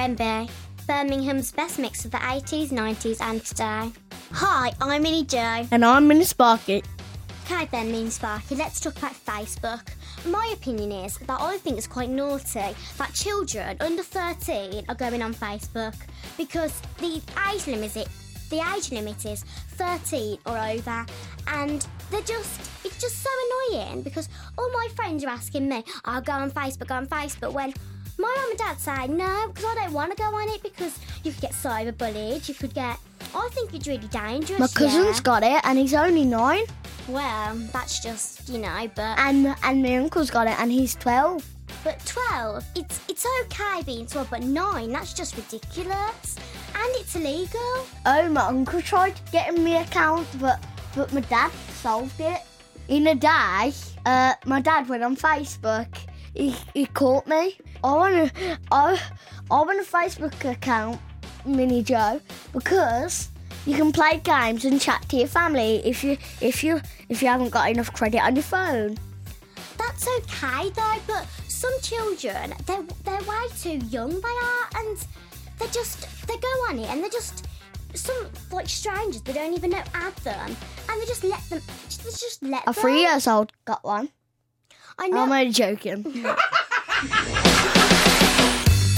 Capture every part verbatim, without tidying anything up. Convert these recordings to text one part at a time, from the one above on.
M B, Birmingham's best mix of the eighties, nineties and today. Hi, I'm Minnie Jo. And I'm Minnie Sparky. Okay then, Minnie Sparky, let's talk about Facebook. My opinion is that I think it's quite naughty that children under thirteen are going on Facebook because the age limit is, the age limit is thirteen or over, and they're just, it's just so annoying because all my friends are asking me, I'll go on Facebook, go on Facebook, when my mum and dad say no, because I don't want to go on it because you could get cyberbullied, you could get... I think it's really dangerous. My cousin's yeah. got it and he's only nine. Well, that's just, you know, but... And and my uncle's got it and he's twelve. But twelve, it's it's okay being twelve, but nine, that's just ridiculous. And it's illegal. Oh, my uncle tried getting me an account, but, but my dad solved it. In a day, uh, my dad went on Facebook. He, he caught me. I want a, I, I want a Facebook account, Minnie Jo, because you can play games and chat to your family if you if you if you haven't got enough credit on your phone. That's okay though, but some children, they're they're way too young, they are, and they just they go on it and they're just some like strangers they don't even know add them, and they just let them they just let A them. three years old got one. I know. I'm only joking.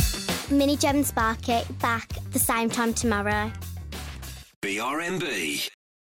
Minnie Jo and Sparky back the same time tomorrow. B R M B.